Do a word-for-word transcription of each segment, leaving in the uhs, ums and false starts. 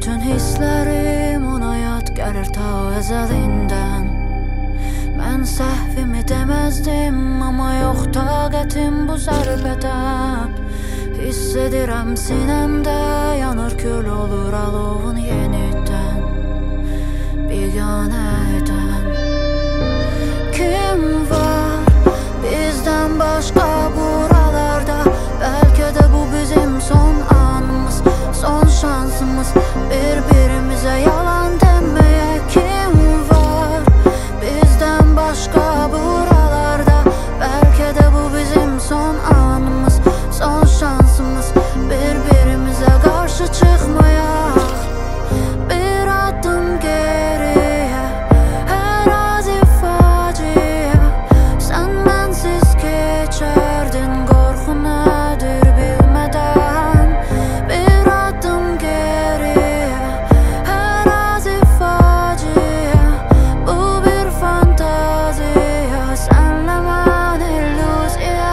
Bütün hisslərim ona yad gəlir ta əzəlindən. Mən səhvimi deməzdim, amma yox taqətim bu zərbədə. Hiss edirəm sinəmdə, yanır kül olur alovun yenidən. Biganə edən kim var bizdən başqa buralarda? Bəlkə də bu bizim son anımız, son şansımız. Bir-birimizə yalan deməyə kim var bizdən başqa buralarda? Bəlkə də bu bizim son anımız, son şansımız. Bir-birimizə qarşı çıxmayaq, bir addım geriyə. Hər azi faciə, sən mənsiz keçərdin. Qorxu nədir bilmədən, bir addım geriyə. Hər azi faciə, bu bir fantaziya. Sənlə mən illüziya,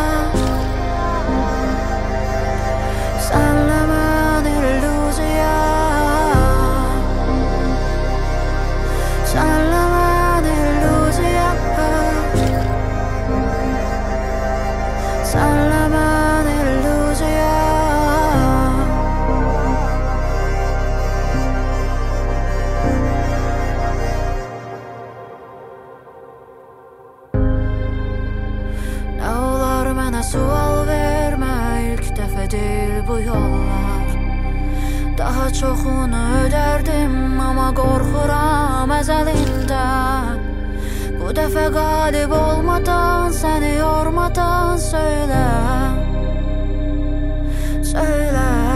sənlə mən illüziya, sənlə mən illüziya, sənlə mən illüziya. Nə olar mənə sual vermə, ilk dəfə deyil bu yollar. Daha çoxunu ödərdim, amma qorxuram əzəlindən. Bu dəfə qalib olmadan, səni yormadan söylə, söylə.